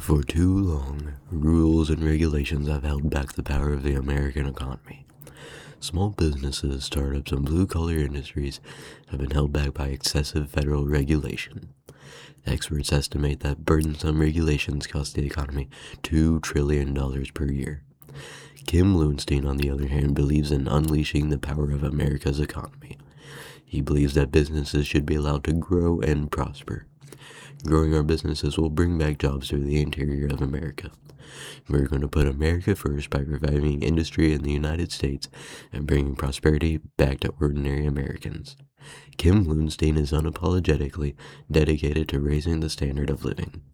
For too long, rules and regulations have held back the power of the American economy. Small businesses, startups, and blue-collar industries have been held back by excessive federal regulation. Experts estimate that burdensome regulations cost the economy $2 trillion per year. Kim Lowenstein, on the other hand, believes in unleashing the power of America's economy. He believes that businesses should be allowed to grow and prosper. Growing our businesses will bring back jobs to the interior of America. We're going to put America first by reviving industry in the United States and bringing prosperity back to ordinary Americans. Kim Lowenstein is unapologetically dedicated to raising the standard of living.